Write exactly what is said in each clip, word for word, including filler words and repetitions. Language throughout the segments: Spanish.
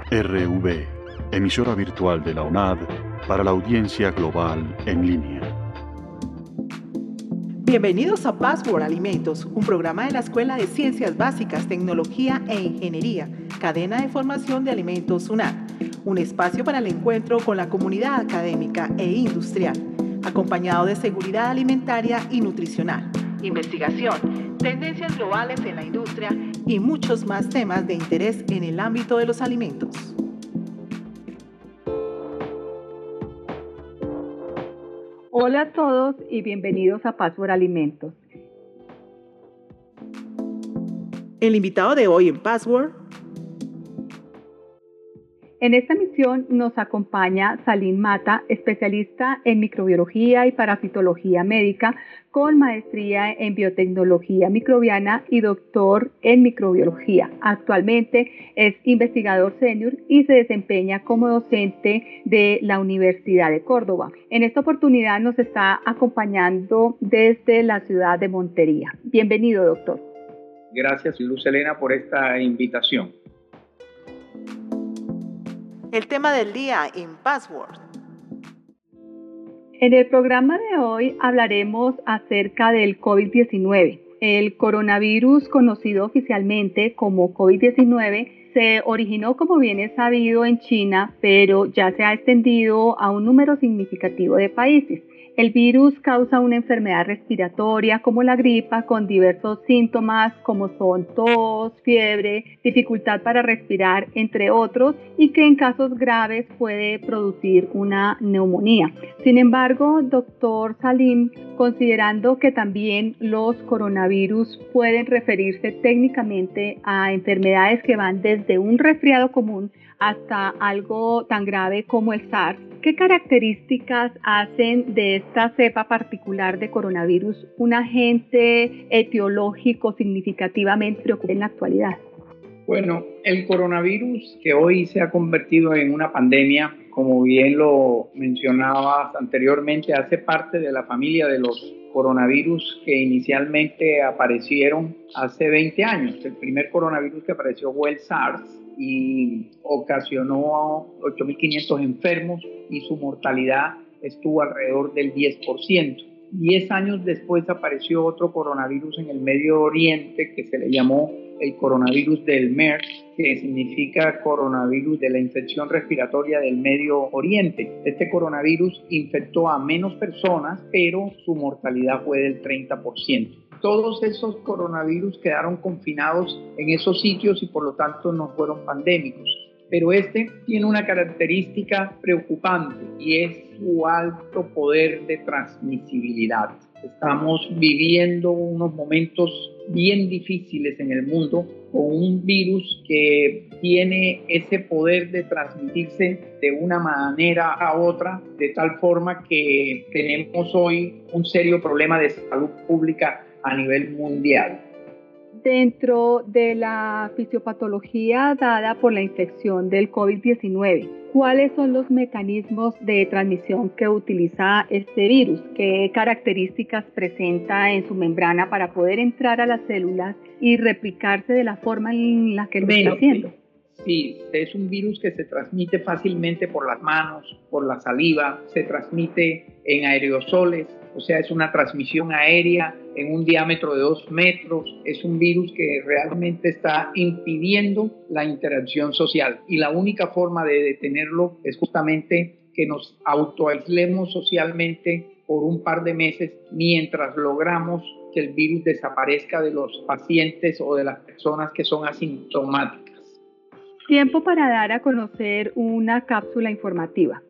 R V, emisora virtual de la U N A D para la audiencia global en línea. Bienvenidos a Password Alimentos, un programa de la Escuela de Ciencias Básicas, Tecnología e Ingeniería, cadena de formación de alimentos U N A D, un espacio para el encuentro con la comunidad académica e industrial, acompañado de seguridad alimentaria y nutricional, investigación, tendencias globales en la industria y muchos más temas de interés en el ámbito de los alimentos. Hola a todos y bienvenidos a Password Alimentos. El invitado de hoy en Password. En esta misión nos acompaña Salim Mata, especialista en microbiología y parasitología médica, con maestría en biotecnología microbiana y doctor en microbiología. Actualmente es investigador senior y se desempeña como docente de la Universidad de Córdoba. En esta oportunidad nos está acompañando desde la ciudad de Montería. Bienvenido, doctor. Gracias, Luz Helena, por esta invitación. El tema del día en Password. En el programa de hoy hablaremos acerca del COVID diecinueve. El coronavirus, conocido oficialmente como COVID diecinueve, se originó, como bien es sabido, en China, pero ya se ha extendido a un número significativo de países. El virus causa una enfermedad respiratoria como la gripa, con diversos síntomas como son tos, fiebre, dificultad para respirar, entre otros, y que en casos graves puede producir una neumonía. Sin embargo, doctor Salim, considerando que también los coronavirus pueden referirse técnicamente a enfermedades que van desde un resfriado común hasta algo tan grave como el SARS, ¿qué características hacen de esta cepa particular de coronavirus un agente etiológico significativamente preocupante en la actualidad? Bueno, el coronavirus, que hoy se ha convertido en una pandemia, como bien lo mencionabas anteriormente, hace parte de la familia de los coronavirus que inicialmente aparecieron hace veinte años. El primer coronavirus que apareció fue el SARS y ocasionó ocho mil quinientos enfermos y su mortalidad estuvo alrededor del diez por ciento. Diez años después apareció otro coronavirus en el Medio Oriente que se le llamó el coronavirus del MERS, que significa coronavirus de la infección respiratoria del Medio Oriente. Este coronavirus infectó a menos personas, pero su mortalidad fue del treinta por ciento. Todos esos coronavirus quedaron confinados en esos sitios y por lo tanto no fueron pandémicos. Pero este tiene una característica preocupante y es su alto poder de transmisibilidad. Estamos viviendo unos momentos bien difíciles en el mundo con un virus que tiene ese poder de transmitirse de una manera a otra, de tal forma que tenemos hoy un serio problema de salud pública a nivel mundial. Dentro de la fisiopatología dada por la infección del COVID diecinueve, ¿cuáles son los mecanismos de transmisión que utiliza este virus? ¿Qué características presenta en su membrana para poder entrar a las células y replicarse de la forma en la que lo está haciendo? Sí, es un virus que se transmite fácilmente por las manos, por la saliva, se transmite en aerosoles, o sea, es una transmisión aérea en un diámetro de dos metros. Es un virus que realmente está impidiendo la interacción social y la única forma de detenerlo es justamente que nos autoaislemos socialmente por un par de meses mientras logramos que el virus desaparezca de los pacientes o de las personas que son asintomáticas. Tiempo para dar a conocer una cápsula informativa.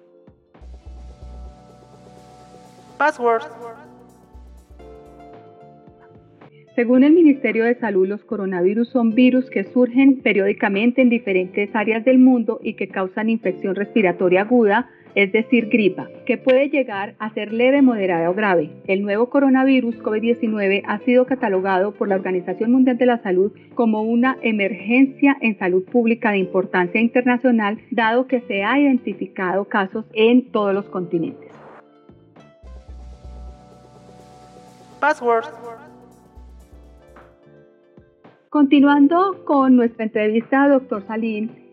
Password. Según el Ministerio de Salud, los coronavirus son virus que surgen periódicamente en diferentes áreas del mundo y que causan infección respiratoria aguda, es decir, gripa, que puede llegar a ser leve, moderada o grave. El nuevo coronavirus COVID diecinueve ha sido catalogado por la Organización Mundial de la Salud como una emergencia en salud pública de importancia internacional, dado que se ha identificado casos en todos los continentes. Password. Continuando con nuestra entrevista, doctor Salim,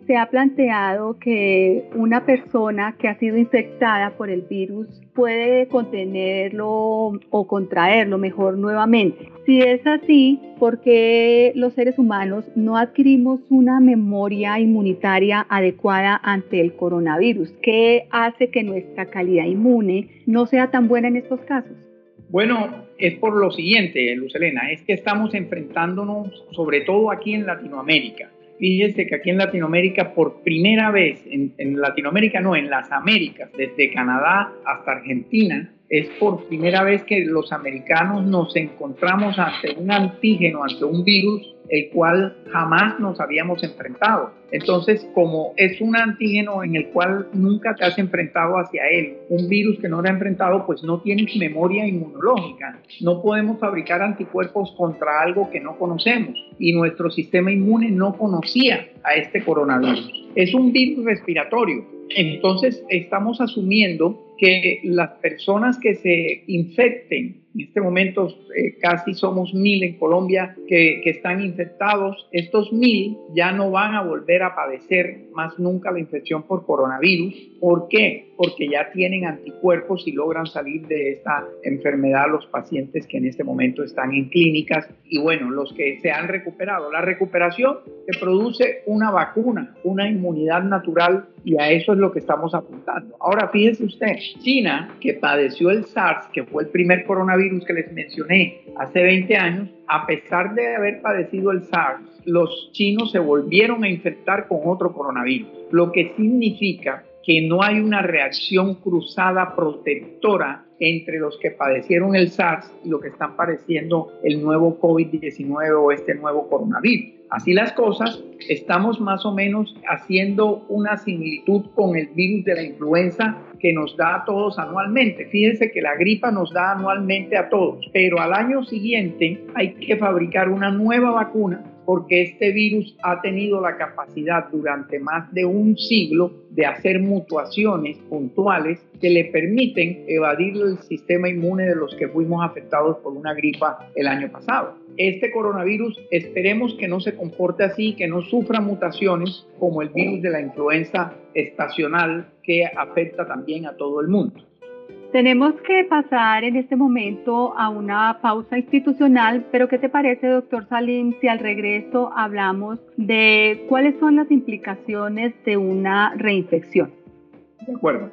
se ha planteado que una persona que ha sido infectada por el virus puede contenerlo o contraerlo mejor nuevamente. Si es así, ¿por qué los seres humanos no adquirimos una memoria inmunitaria adecuada ante el coronavirus? ¿Qué hace que nuestra calidad inmune no sea tan buena en estos casos? Bueno, es por lo siguiente, Luz Helena, es que estamos enfrentándonos, sobre todo aquí en Latinoamérica. Fíjense que aquí en Latinoamérica, por primera vez, en, en Latinoamérica no, en las Américas, desde Canadá hasta Argentina, es por primera vez que los americanos nos encontramos ante un antígeno, ante un virus, el cual jamás nos habíamos enfrentado. Entonces, como es un antígeno en el cual nunca te has enfrentado hacia él, un virus que no te has enfrentado, pues no tienes memoria inmunológica. No podemos fabricar anticuerpos contra algo que no conocemos y nuestro sistema inmune no conocía a este coronavirus. Es un virus respiratorio. Entonces, estamos asumiendo que las personas que se infecten, en este momento eh, casi somos mil en Colombia que, que están infectados, estos mil ya no van a volver a padecer más nunca la infección por coronavirus. ¿Por qué? Porque ya tienen anticuerpos y logran salir de esta enfermedad los pacientes que en este momento están en clínicas y bueno, los que se han recuperado. La recuperación se produce una vacuna, una inmunidad natural y a eso es lo que estamos apuntando. Ahora fíjese usted, China, que padeció el SARS, que fue el primer coronavirus que les mencioné hace veinte años, a pesar de haber padecido el SARS, los chinos se volvieron a infectar con otro coronavirus, lo que significa que no hay una reacción cruzada protectora entre los que padecieron el SARS y lo que están padeciendo el nuevo COVID diecinueve o este nuevo coronavirus. Así las cosas, estamos más o menos haciendo una similitud con el virus de la influenza que nos da a todos anualmente. Fíjense que la gripa nos da anualmente a todos, pero al año siguiente hay que fabricar una nueva vacuna porque este virus ha tenido la capacidad durante más de un siglo de hacer mutaciones puntuales que le permiten evadir el sistema inmune de los que fuimos afectados por una gripa el año pasado. Este coronavirus esperemos que no se comporte así, que no sufra mutaciones como el virus de la influenza estacional que afecta también a todo el mundo. Tenemos que pasar en este momento a una pausa institucional, pero ¿qué te parece, doctor Salim, si al regreso hablamos de cuáles son las implicaciones de una reinfección? De acuerdo.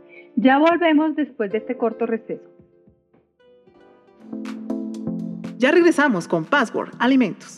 Ya volvemos después de este corto receso. Ya regresamos con Password Alimentos.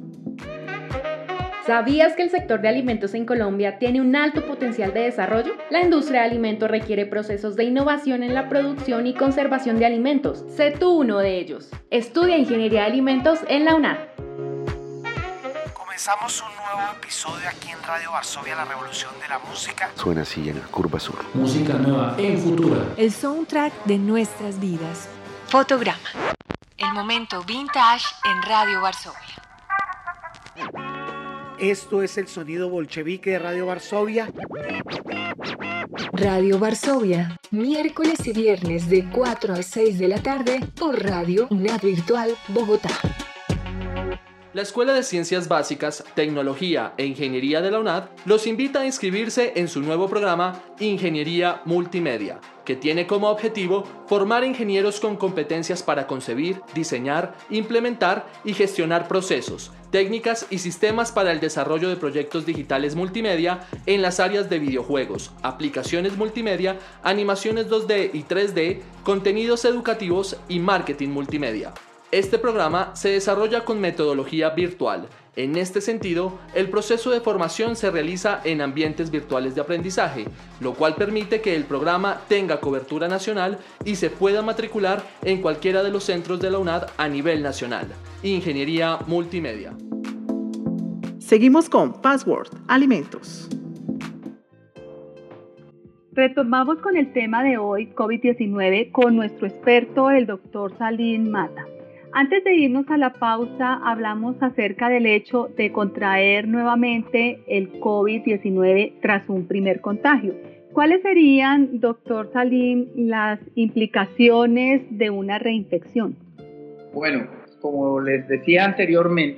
¿Sabías que el sector de alimentos en Colombia tiene un alto potencial de desarrollo? La industria de alimentos requiere procesos de innovación en la producción y conservación de alimentos. Sé tú uno de ellos. Estudia Ingeniería de Alimentos en la UNAD. Comenzamos un nuevo episodio aquí en Radio Varsovia, la revolución de la música. Suena así en la curva sur. Música nueva en Futura. El soundtrack de nuestras vidas. Fotograma. El momento vintage en Radio Varsovia. Esto es el sonido bolchevique de Radio Varsovia. Radio Varsovia, miércoles y viernes de cuatro a seis de la tarde por Radio UNAD Virtual Bogotá. La Escuela de Ciencias Básicas, Tecnología e Ingeniería de la UNAD los invita a inscribirse en su nuevo programa Ingeniería Multimedia, que tiene como objetivo formar ingenieros con competencias para concebir, diseñar, implementar y gestionar procesos, técnicas y sistemas para el desarrollo de proyectos digitales multimedia en las áreas de videojuegos, aplicaciones multimedia, animaciones dos D y tres D, contenidos educativos y marketing multimedia. Este programa se desarrolla con metodología virtual. En este sentido, el proceso de formación se realiza en ambientes virtuales de aprendizaje, lo cual permite que el programa tenga cobertura nacional y se pueda matricular en cualquiera de los centros de la UNAD a nivel nacional. Ingeniería Multimedia. Seguimos con Password Alimentos. Retomamos con el tema de hoy, COVID diecinueve, con nuestro experto, el doctor Salim Mata. Antes de irnos a la pausa, hablamos acerca del hecho de contraer nuevamente el COVID diecinueve tras un primer contagio. ¿Cuáles serían, doctor Salim, las implicaciones de una reinfección? Bueno, como les decía anteriormente,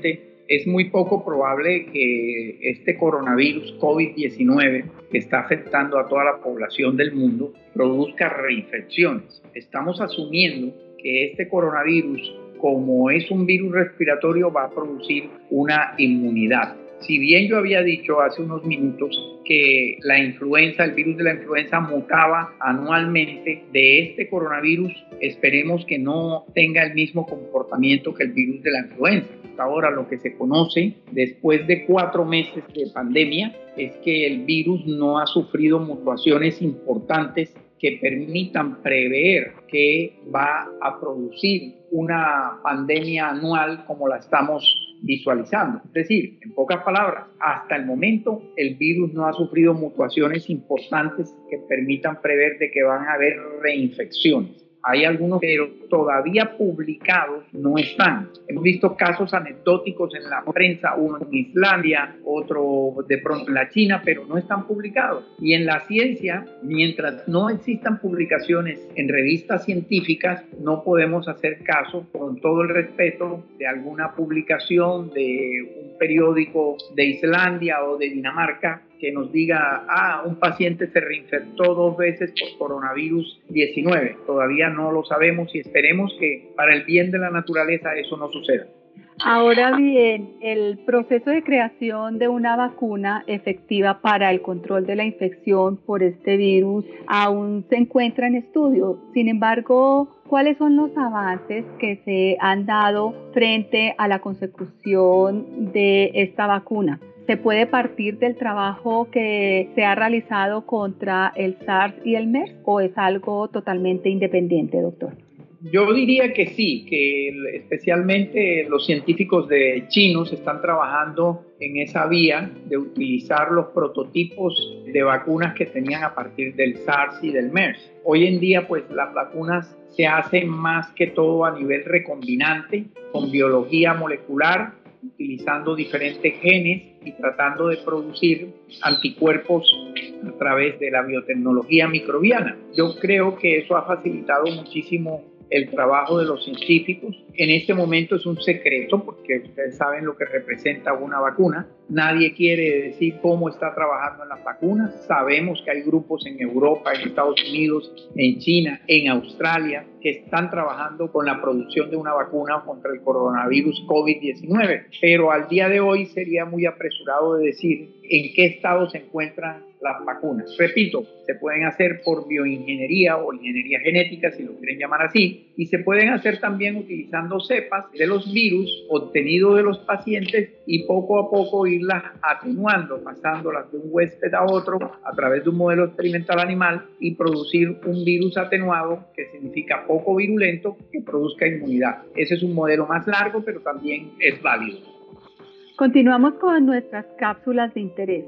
es muy poco probable que este coronavirus COVID diecinueve, que está afectando a toda la población del mundo, produzca reinfecciones. Estamos asumiendo que este coronavirus, como es un virus respiratorio, va a producir una inmunidad. Si bien yo había dicho hace unos minutos que la influenza, el virus de la influenza mutaba anualmente, de este coronavirus esperemos que no tenga el mismo comportamiento que el virus de la influenza. Hasta ahora lo que se conoce después de cuatro meses de pandemia es que el virus no ha sufrido mutaciones importantes que permitan prever que va a producir una pandemia anual como la estamos visualizando. Es decir, en pocas palabras, hasta el momento el virus no ha sufrido mutaciones importantes que permitan prever de que van a haber reinfecciones. Hay algunos, pero todavía publicados no están. Hemos visto casos anecdóticos en la prensa, uno en Islandia, otro de pronto en la China, pero no están publicados. Y en la ciencia, mientras no existan publicaciones en revistas científicas, no podemos hacer caso, con todo el respeto, de alguna publicación de un periódico de Islandia o de Dinamarca que nos diga, ah, un paciente se reinfectó dos veces por coronavirus diecinueve. Todavía no lo sabemos y esperemos que para el bien de la naturaleza eso no suceda. Ahora bien, el proceso de creación de una vacuna efectiva para el control de la infección por este virus aún se encuentra en estudio. Sin embargo, ¿cuáles son los avances que se han dado frente a la consecución de esta vacuna? ¿Se puede partir del trabajo que se ha realizado contra el SARS y el MERS o es algo totalmente independiente, doctor? Yo diría que sí, que especialmente los científicos de chinos están trabajando en esa vía de utilizar los prototipos de vacunas que tenían a partir del SARS y del MERS. Hoy en día, pues las vacunas se hacen más que todo a nivel recombinante, con biología molecular, utilizando diferentes genes y tratando de producir anticuerpos a través de la biotecnología microbiana. Yo creo que eso ha facilitado muchísimo el trabajo de los científicos. En este momento es un secreto porque ustedes saben lo que representa una vacuna. Nadie quiere decir cómo está trabajando en las vacunas. Sabemos que hay grupos en Europa, en Estados Unidos, en China, en Australia, que están trabajando con la producción de una vacuna contra el coronavirus COVID diecinueve. Pero al día de hoy sería muy apresurado de decir en qué estado se encuentran las vacunas. Repito, se pueden hacer por bioingeniería o ingeniería genética, si lo quieren llamar así, y se pueden hacer también utilizando cepas de los virus obtenidos de los pacientes y poco a poco irlas atenuando, pasándolas de un huésped a otro a través de un modelo experimental animal y producir un virus atenuado, que significa poco virulento, que produzca inmunidad. Ese es un modelo más largo, pero también es válido. Continuamos con nuestras cápsulas de interés.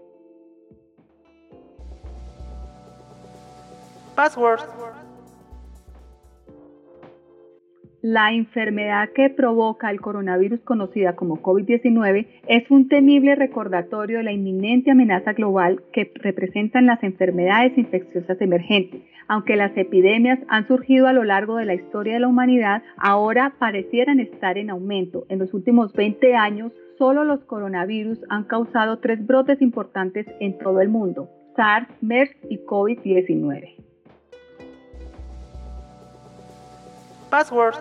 Password. La enfermedad que provoca el coronavirus, conocida como COVID diecinueve, es un temible recordatorio de la inminente amenaza global que representan las enfermedades infecciosas emergentes. Aunque las epidemias han surgido a lo largo de la historia de la humanidad, ahora parecieran estar en aumento. En los últimos veinte años, solo los coronavirus han causado tres brotes importantes en todo el mundo: SARS, MERS y COVID diecinueve. Password.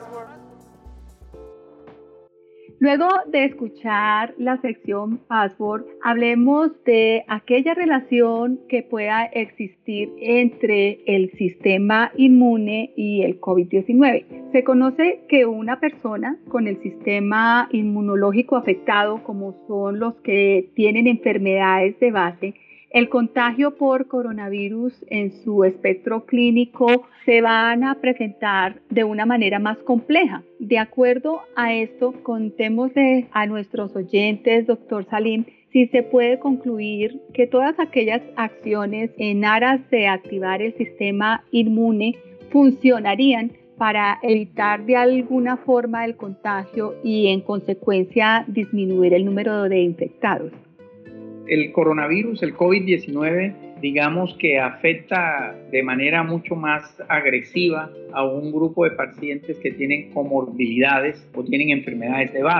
Luego de escuchar la sección Password, hablemos de aquella relación que pueda existir entre el sistema inmune y el COVID diecinueve. Se conoce que una persona con el sistema inmunológico afectado, como son los que tienen enfermedades de base, el contagio por coronavirus en su espectro clínico se van a presentar de una manera más compleja. De acuerdo a esto, contémosle a nuestros oyentes, doctor Salim, si se puede concluir que todas aquellas acciones en aras de activar el sistema inmune funcionarían para evitar de alguna forma el contagio y en consecuencia disminuir el número de infectados. El coronavirus, el COVID diecinueve, digamos que afecta de manera mucho más agresiva a un grupo de pacientes que tienen comorbilidades o tienen enfermedades de base.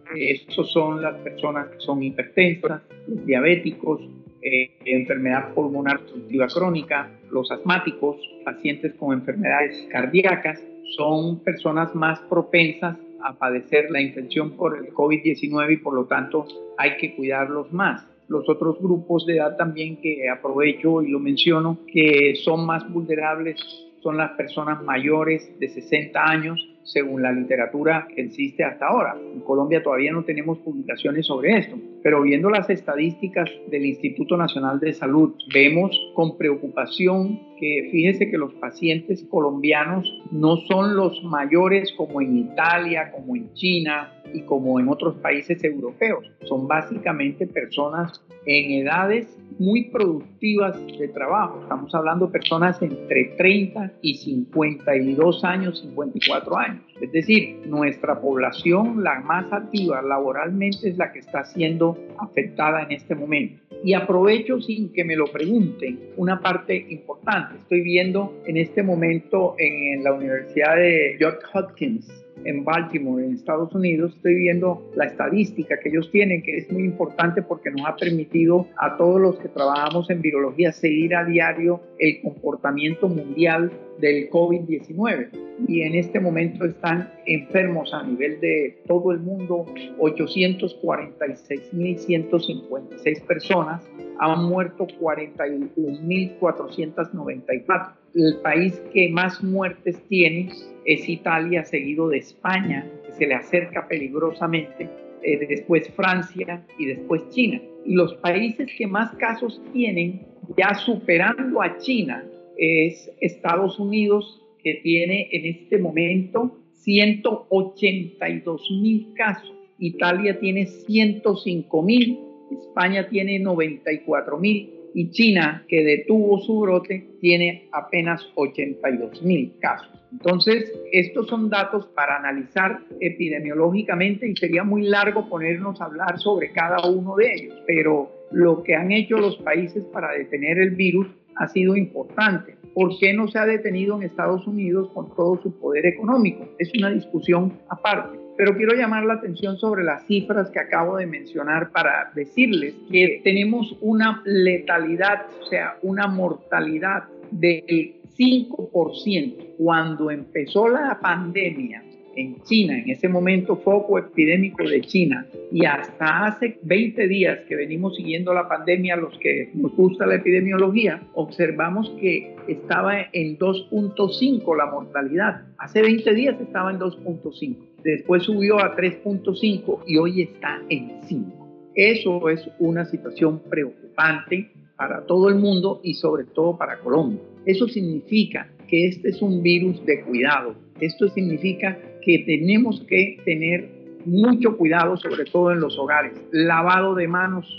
Estos son las personas que son hipertensas, los diabéticos, eh, enfermedad pulmonar obstructiva crónica, los asmáticos, pacientes con enfermedades cardíacas, son personas más propensas a padecer la infección por el COVID diecinueve y por lo tanto hay que cuidarlos más. Los otros grupos de edad también que aprovecho y lo menciono, que son más vulnerables, son las personas mayores de sesenta años, según la literatura que existe hasta ahora. En Colombia todavía no tenemos publicaciones sobre esto, pero viendo las estadísticas del Instituto Nacional de Salud, vemos con preocupación que fíjese que los pacientes colombianos no son los mayores como en Italia, como en China y como en otros países europeos. Son básicamente personas en edades muy productivas de trabajo. Estamos hablando de personas entre treinta y cincuenta y dos años, cincuenta y cuatro años. Es decir, nuestra población, la más activa laboralmente, es la que está siendo afectada en este momento. Y aprovecho, sin que me lo pregunten, una parte importante. Estoy viendo en este momento en la Universidad de Johns Hopkins, en Baltimore, en Estados Unidos, estoy viendo la estadística que ellos tienen, que es muy importante porque nos ha permitido a todos los que trabajamos en virología seguir a diario el comportamiento mundial del COVID diecinueve. Y en este momento están enfermos a nivel de todo el mundo ochocientos cuarenta y seis mil ciento cincuenta y seis personas, han muerto cuarenta y un mil cuatrocientos noventa y cuatro. El país que más muertes tiene es Italia, seguido de España, que se le acerca peligrosamente, eh, después Francia y después China. Y los países que más casos tienen, ya superando a China, es Estados Unidos, que tiene en este momento ciento ochenta y dos mil casos. Italia tiene ciento cinco mil, España tiene noventa y cuatro mil y China, que detuvo su brote, tiene apenas ochenta y dos mil casos. Entonces, estos son datos para analizar epidemiológicamente y sería muy largo ponernos a hablar sobre cada uno de ellos, pero lo que han hecho los países para detener el virus ha sido importante. ¿Por qué no se ha detenido en Estados Unidos con todo su poder económico? Es una discusión aparte. Pero quiero llamar la atención sobre las cifras que acabo de mencionar para decirles que tenemos una letalidad, o sea, una mortalidad del cinco por ciento. Cuando empezó la pandemia en China, en ese momento foco epidémico de China, y hasta hace veinte días que venimos siguiendo la pandemia, los que nos gusta la epidemiología, observamos que estaba en dos punto cinco la mortalidad. Hace veinte días estaba en dos punto cinco. Después subió a tres punto cinco y hoy está en cinco. Eso es una situación preocupante para todo el mundo y sobre todo para Colombia. Eso significa que este es un virus de cuidado. Esto significa que tenemos que tener mucho cuidado, sobre todo en los hogares. Lavado de manos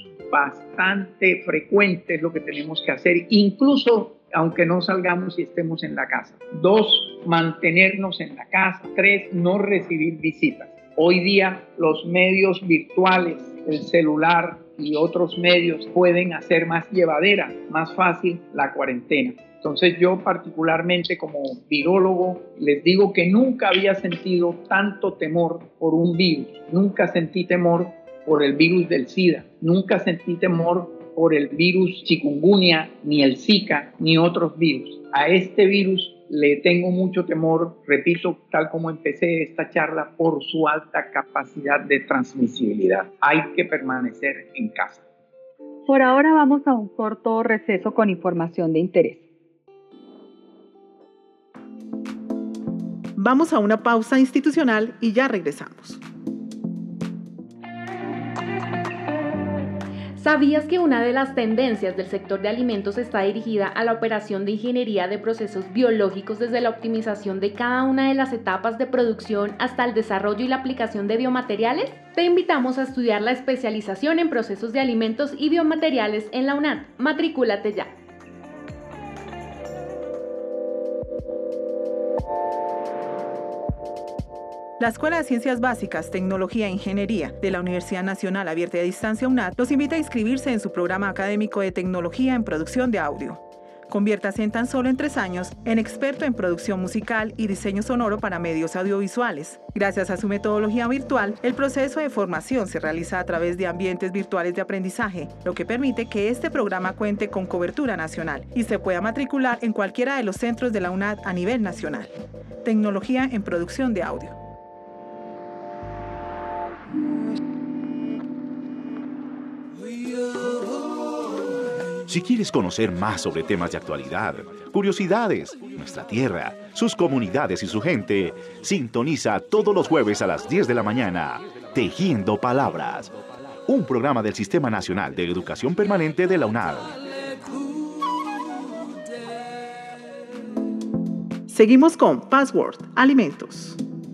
bastante frecuente es lo que tenemos que hacer, incluso aunque no salgamos y estemos en la casa. Dos, mantenernos en la casa. Tres, no recibir visitas. Hoy día los medios virtuales, el celular y otros medios pueden hacer más llevadera, más fácil la cuarentena. Entonces yo particularmente como virólogo les digo que nunca había sentido tanto temor por un virus. Nunca sentí temor por el virus del SIDA. Nunca sentí temor por el virus chikungunya, ni el Zika, ni otros virus. A este virus le tengo mucho temor, repito, tal como empecé esta charla, por su alta capacidad de transmisibilidad. Hay que permanecer en casa. Por ahora vamos a un corto receso con información de interés. Vamos a una pausa institucional y ya regresamos. ¿Sabías que una de las tendencias del sector de alimentos está dirigida a la operación de ingeniería de procesos biológicos desde la optimización de cada una de las etapas de producción hasta el desarrollo y la aplicación de biomateriales? Te invitamos a estudiar la especialización en procesos de alimentos y biomateriales en la UNAD. Matrículate ya. La Escuela de Ciencias Básicas, Tecnología e Ingeniería de la Universidad Nacional Abierta y a Distancia UNAD los invita a inscribirse en su programa académico de Tecnología en Producción de Audio. Conviértase en tan solo en tres años en experto en producción musical y diseño sonoro para medios audiovisuales. Gracias a su metodología virtual, el proceso de formación se realiza a través de ambientes virtuales de aprendizaje, lo que permite que este programa cuente con cobertura nacional y se pueda matricular en cualquiera de los centros de la UNAD a nivel nacional. Tecnología en producción de audio. Si quieres conocer más sobre temas de actualidad, curiosidades, nuestra tierra, sus comunidades y su gente, sintoniza todos los jueves a las diez de la mañana, Tejiendo Palabras, un programa del Sistema Nacional de Educación Permanente de la UNAD. Seguimos con Password, alimentos.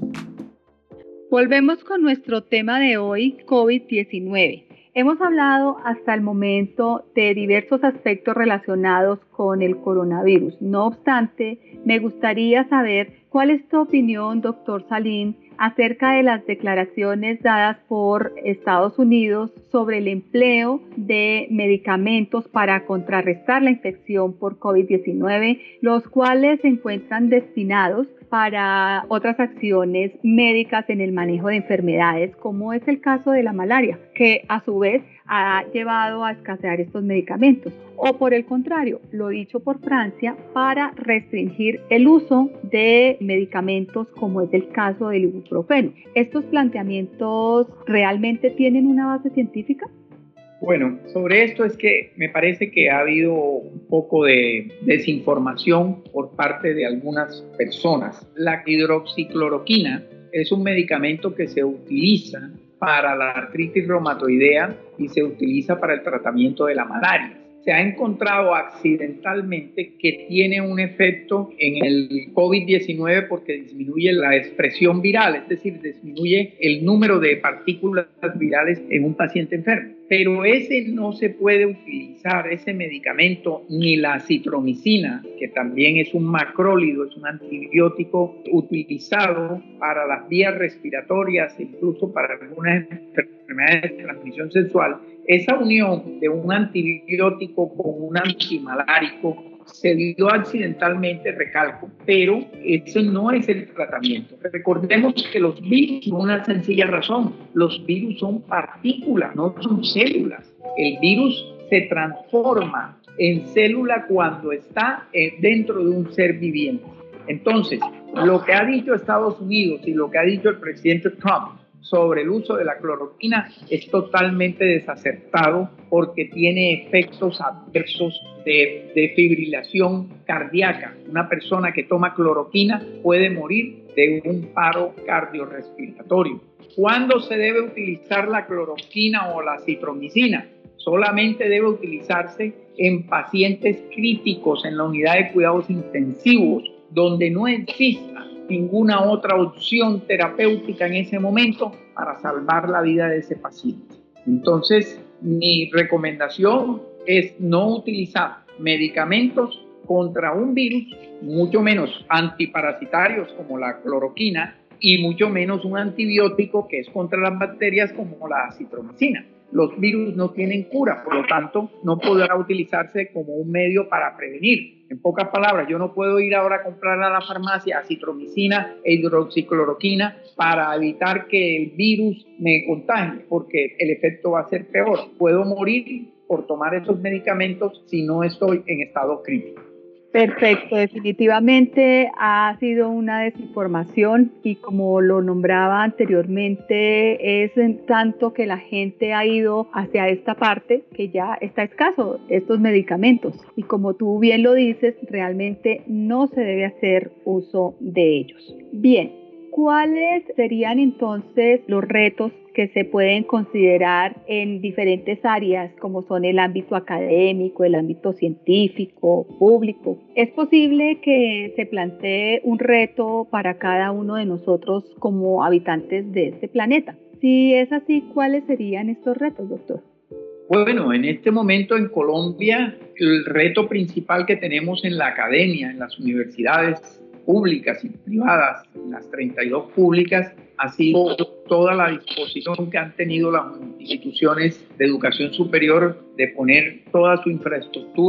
Volvemos con nuestro tema de hoy, COVID diecinueve. Hemos hablado hasta el momento de diversos aspectos relacionados con el coronavirus. No obstante, me gustaría saber cuál es tu opinión, doctor Salim, acerca de las declaraciones dadas por Estados Unidos sobre el empleo de medicamentos para contrarrestar la infección por COVID diecinueve, los cuales se encuentran destinados para otras acciones médicas en el manejo de enfermedades, como es el caso de la malaria, que a su vez ha llevado a escasear estos medicamentos. O por el contrario, lo dicho por Francia, para restringir el uso de medicamentos como es el caso del ibuprofeno. ¿Estos planteamientos realmente tienen una base científica? Bueno, sobre esto es que me parece que ha habido un poco de desinformación por parte de algunas personas. La hidroxicloroquina es un medicamento que se utiliza para la artritis reumatoidea y se utiliza para el tratamiento de la malaria. Se ha encontrado accidentalmente que tiene un efecto en el COVID diecinueve porque disminuye la expresión viral, es decir, disminuye el número de partículas virales en un paciente enfermo. Pero ese no se puede utilizar, ese medicamento, ni la acitromicina, que también es un macrólido, es un antibiótico utilizado para las vías respiratorias e incluso para algunas enfermedades de transmisión sexual. Esa unión de un antibiótico con un antimalárico se dio accidentalmente, recalco, pero ese no es el tratamiento. Recordemos que los virus, por una sencilla razón, los virus son partículas, no son células. El virus se transforma en célula cuando está dentro de un ser viviente. Entonces, lo que ha dicho Estados Unidos y lo que ha dicho el presidente Trump sobre el uso de la cloroquina es totalmente desacertado porque tiene efectos adversos de, de fibrilación cardíaca. Una persona que toma cloroquina puede morir de un paro cardiorrespiratorio. ¿Cuándo se debe utilizar la cloroquina o la citromicina? Solamente debe utilizarse en pacientes críticos en la unidad de cuidados intensivos, donde no exista ninguna otra opción terapéutica en ese momento para salvar la vida de ese paciente. Entonces, mi recomendación es no utilizar medicamentos contra un virus, mucho menos antiparasitarios como la cloroquina y mucho menos un antibiótico que es contra las bacterias como la acitromicina. Los virus no tienen cura, por lo tanto, no podrá utilizarse como un medio para prevenir. En pocas palabras, yo no puedo ir ahora a comprar a la farmacia acitromicina e hidroxicloroquina para evitar que el virus me contagie, porque el efecto va a ser peor. Puedo morir por tomar esos medicamentos si no estoy en estado crítico. Perfecto, definitivamente ha sido una desinformación y como lo nombraba anteriormente, es en tanto que la gente ha ido hacia esta parte que ya está escaso estos medicamentos y como tú bien lo dices, realmente no se debe hacer uso de ellos. Bien, ¿cuáles serían entonces los retos que se pueden considerar en diferentes áreas como son el ámbito académico, el ámbito científico, público? ¿Es posible que se plantee un reto para cada uno de nosotros como habitantes de este planeta? Si es así, ¿cuáles serían estos retos, doctor? Bueno, en este momento en Colombia, el reto principal que tenemos en la academia, en las universidades públicas y privadas, en las treinta y dos públicas, ha sido toda la disposición que han tenido las instituciones de educación superior de poner toda su infraestructura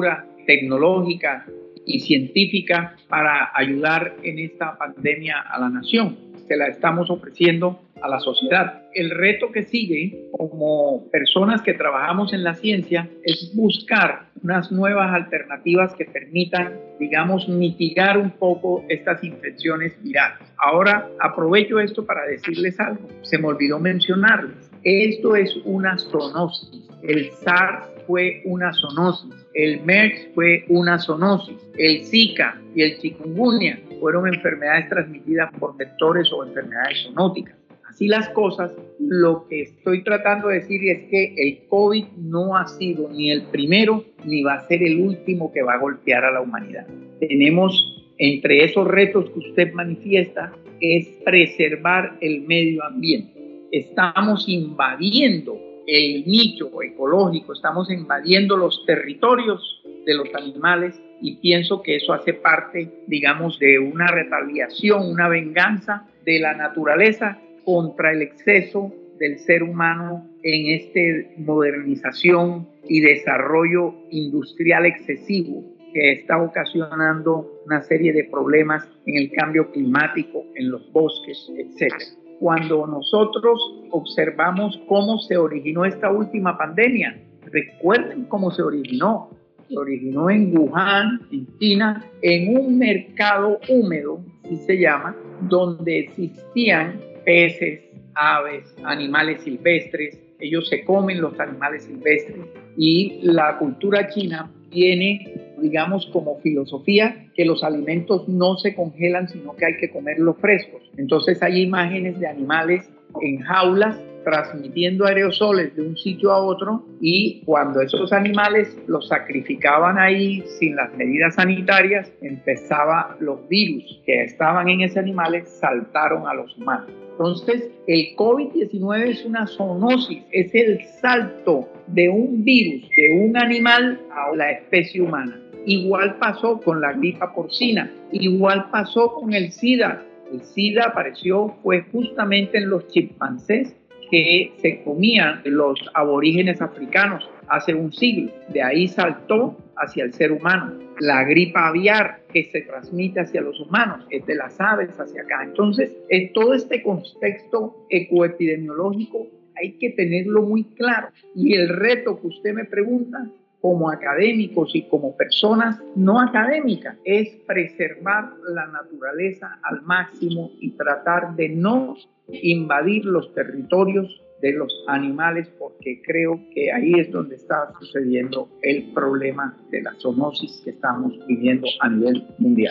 tecnológica y científica para ayudar en esta pandemia a la nación. Se la estamos ofreciendo a la sociedad. El reto que sigue como personas que trabajamos en la ciencia es buscar unas nuevas alternativas que permitan, digamos, mitigar un poco estas infecciones virales. Ahora aprovecho esto para decirles algo. Se me olvidó mencionarles. Esto es una zoonosis. El SARS fue una zoonosis. El MERS fue una zoonosis. El Zika y el chikungunya fueron enfermedades transmitidas por vectores o enfermedades zoonóticas. Así las cosas, lo que estoy tratando de decir es que el COVID no ha sido ni el primero ni va a ser el último que va a golpear a la humanidad. Tenemos, entre esos retos que usted manifiesta, es preservar el medio ambiente. Estamos invadiendo el nicho ecológico, estamos invadiendo los territorios de los animales y pienso que eso hace parte, digamos, de una retaliación, una venganza de la naturaleza contra el exceso del ser humano en esta modernización y desarrollo industrial excesivo que está ocasionando una serie de problemas en el cambio climático, en los bosques, etcétera. Cuando nosotros observamos cómo se originó esta última pandemia, recuerden cómo se originó. Se originó en Wuhan, en China, en un mercado húmedo, así se llama, donde existían peces, aves, animales silvestres. Ellos se comen los animales silvestres y la cultura china tiene, digamos, como filosofía que los alimentos no se congelan, sino que hay que comerlos frescos. Entonces hay imágenes de animales en jaulas transmitiendo aerosoles de un sitio a otro, y cuando esos animales los sacrificaban ahí sin las medidas sanitarias, empezaban los virus que estaban en esos animales, saltaron a los humanos. Entonces, el COVID diecinueve es una zoonosis, es el salto de un virus de un animal a la especie humana. Igual pasó con la gripa porcina, igual pasó con el SIDA. El SIDA apareció, fue justamente en los chimpancés que se comían los aborígenes africanos hace un siglo. De ahí saltó hacia el ser humano. La gripa aviar que se transmite hacia los humanos es de las aves hacia acá. Entonces, en todo este contexto ecoepidemiológico hay que tenerlo muy claro. Y el reto que usted me pregunta, como académicos y como personas no académicas, es preservar la naturaleza al máximo y tratar de no invadir los territorios de los animales, porque creo que ahí es donde está sucediendo el problema de la zoonosis que estamos viviendo a nivel mundial.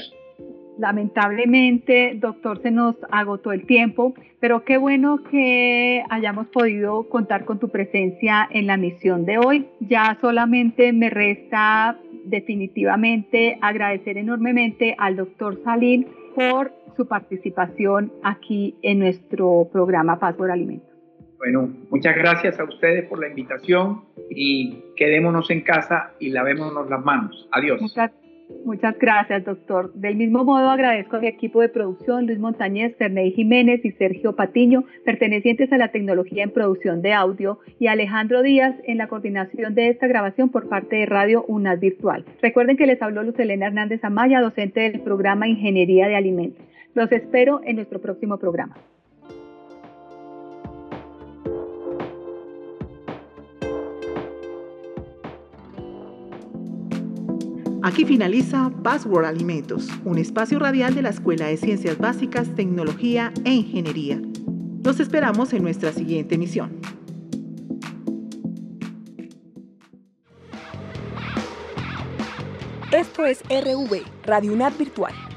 Lamentablemente, doctor, se nos agotó el tiempo, pero qué bueno que hayamos podido contar con tu presencia en la misión de hoy. Ya solamente me resta definitivamente agradecer enormemente al doctor Salim por su participación aquí en nuestro programa Paz por Alimentos. Bueno, muchas gracias a ustedes por la invitación y quedémonos en casa y lavémonos las manos. Adiós. Muchas Muchas gracias, doctor. Del mismo modo, agradezco a mi equipo de producción, Luis Montañez, Ferney Jiménez y Sergio Patiño, pertenecientes a la tecnología en producción de audio, y Alejandro Díaz en la coordinación de esta grabación por parte de Radio UNAD Virtual. Recuerden que les habló Luz Elena Hernández Amaya, docente del programa Ingeniería de Alimentos. Los espero en nuestro próximo programa. Aquí finaliza Password Alimentos, un espacio radial de la Escuela de Ciencias Básicas, Tecnología e Ingeniería. Los esperamos en nuestra siguiente emisión. Esto es R V, Radio UNAD Virtual.